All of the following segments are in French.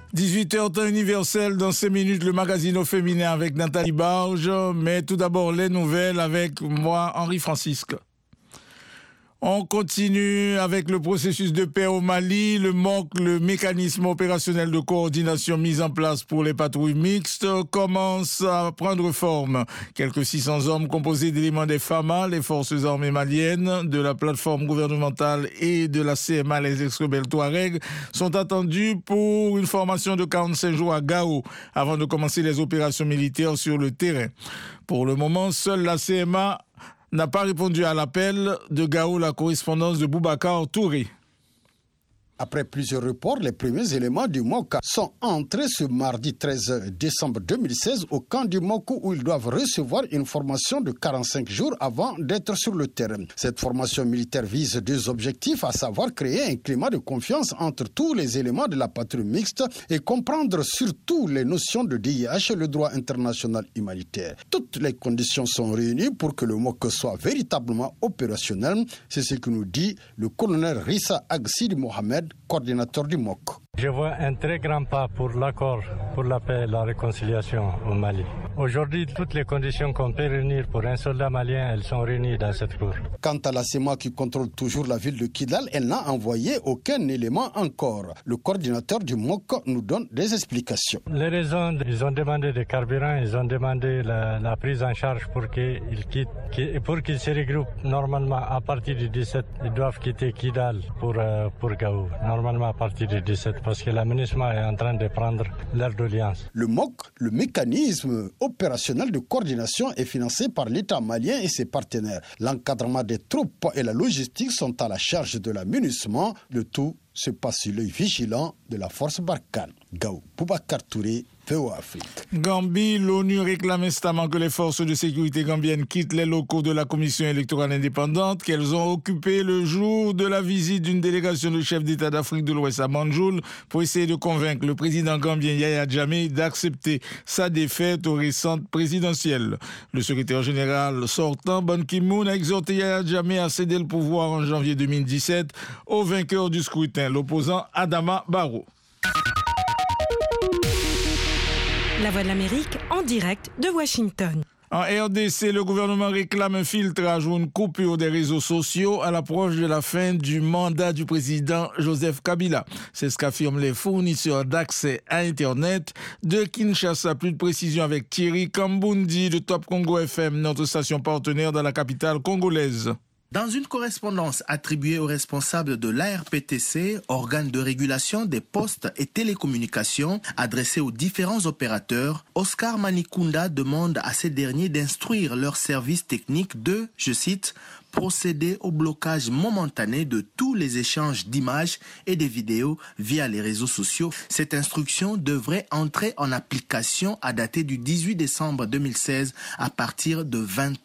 18h temps universel, dans 5 minutes, le magazine au féminin avec Nathalie Barge. Mais tout d'abord, les nouvelles avec moi, Henri Francisque. On continue avec le processus de paix au Mali. Le MOC, le mécanisme opérationnel de coordination mis en place pour les patrouilles mixtes, commence à prendre forme. Quelques 600 hommes composés d'éléments des FAMA, les forces armées maliennes, de la plateforme gouvernementale et de la CMA, les ex-rebelles Touareg, sont attendus pour une formation de 45 jours à Gao avant de commencer les opérations militaires sur le terrain. Pour le moment, seule la CMA n'a pas répondu à l'appel de Gao, la correspondance de Boubacar Touré. Après plusieurs reports, les premiers éléments du MOC sont entrés ce mardi 13 décembre 2016 au camp du MOC où ils doivent recevoir une formation de 45 jours avant d'être sur le terrain. Cette formation militaire vise deux objectifs, à savoir créer un climat de confiance entre tous les éléments de la patrouille mixte et comprendre surtout les notions de DIH et le droit international humanitaire. Toutes les conditions sont réunies pour que le MOC soit véritablement opérationnel. C'est ce que nous dit le colonel Rissa Agsidi Mohamed, coordinateur du MOC. Je vois un très grand pas pour l'accord, pour la paix et la réconciliation au Mali. Aujourd'hui, toutes les conditions qu'on peut réunir pour un soldat malien, elles sont réunies dans cette cour. Quant à la CEMA qui contrôle toujours la ville de Kidal, elle n'a envoyé aucun élément encore. Le coordinateur du MOC nous donne des explications. Les raisons, ils ont demandé des carburants, ils ont demandé la prise en charge pour qu'ils quittent, pour qu'ils se regroupent. Normalement, à partir du 17, ils doivent quitter Kidal pour Gao. Normalement, à partir du 17. Parce que l'aménagement est en train de prendre l'air d'alliance. Le MOC, le mécanisme opérationnel de coordination, est financé par l'État malien et ses partenaires. L'encadrement des troupes et la logistique sont à la charge de l'aménagement. Le tout se passe sur l'œil vigilant de la force Barkhane. Gao, Boubacar Touré, VOA Afrique. Gambie, l'ONU réclame instamment que les forces de sécurité gambiennes quittent les locaux de la commission électorale indépendante qu'elles ont occupés le jour de la visite d'une délégation de chefs d'État d'Afrique de l'Ouest à Banjul pour essayer de convaincre le président gambien Yahya Jammeh d'accepter sa défaite aux récentes présidentielles. Le secrétaire général sortant, Ban Ki-moon, a exhorté Yahya Jammeh à céder le pouvoir en janvier 2017 au vainqueur du scrutin, l'opposant Adama Barrow. La Voix de l'Amérique en direct de Washington. En RDC, le gouvernement réclame un filtrage ou une coupure des réseaux sociaux à l'approche de la fin du mandat du président Joseph Kabila. C'est ce qu'affirment les fournisseurs d'accès à Internet de Kinshasa. Plus de précision avec Thierry Kambundi de Top Congo FM, notre station partenaire dans la capitale congolaise. Dans une correspondance attribuée aux responsables de l'ARPTC, organe de régulation des postes et télécommunications, adressée aux différents opérateurs, Oscar Manikunda demande à ces derniers d'instruire leurs services techniques de, je cite, procéder au blocage momentané de tous les échanges d'images et de vidéos via les réseaux sociaux. Cette instruction devrait entrer en application à dater du 18 décembre 2016 à partir de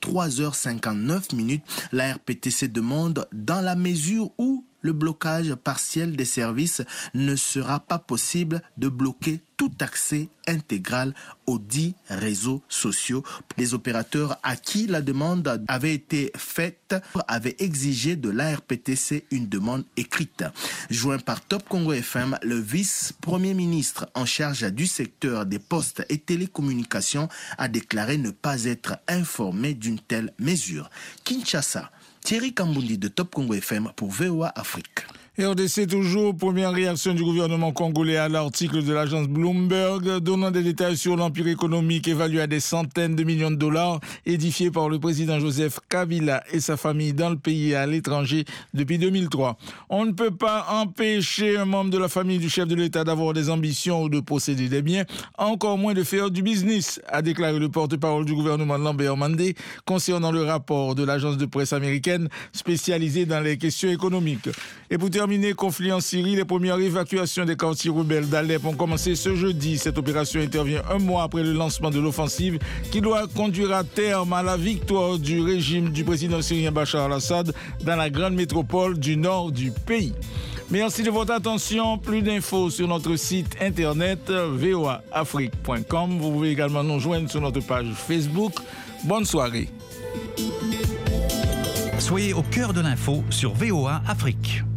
23h59. La RPTC demande dans la mesure où le blocage partiel des services ne sera pas possible de bloquer tout accès intégral aux 10 réseaux sociaux. Les opérateurs à qui la demande avait été faite avaient exigé de l'ARPTC une demande écrite. Joint par Top Congo FM, le vice-premier ministre en charge du secteur des postes et télécommunications a déclaré ne pas être informé d'une telle mesure. Kinshasa, Thierry Kambundi de Top Congo FM pour VOA Afrique. RDC toujours, première réaction du gouvernement congolais à l'article de l'agence Bloomberg donnant des détails sur l'empire économique évalué à des centaines de millions de dollars édifié par le président Joseph Kabila et sa famille dans le pays et à l'étranger depuis 2003. On ne peut pas empêcher un membre de la famille du chef de l'État d'avoir des ambitions ou de posséder des biens, encore moins de faire du business, a déclaré le porte-parole du gouvernement Lambert Mandé concernant le rapport de l'agence de presse américaine spécialisée dans les questions économiques. Et pour terminer, conflit en Syrie, les premières évacuations des quartiers rebelles d'Alep ont commencé ce jeudi. Cette opération intervient un mois après le lancement de l'offensive qui doit conduire à terme à la victoire du régime du président syrien Bachar al-Assad dans la grande métropole du nord du pays. Merci de votre attention. Plus d'infos sur notre site internet voaafrique.com. Vous pouvez également nous joindre sur notre page Facebook. Bonne soirée. Soyez au cœur de l'info sur VOA Afrique.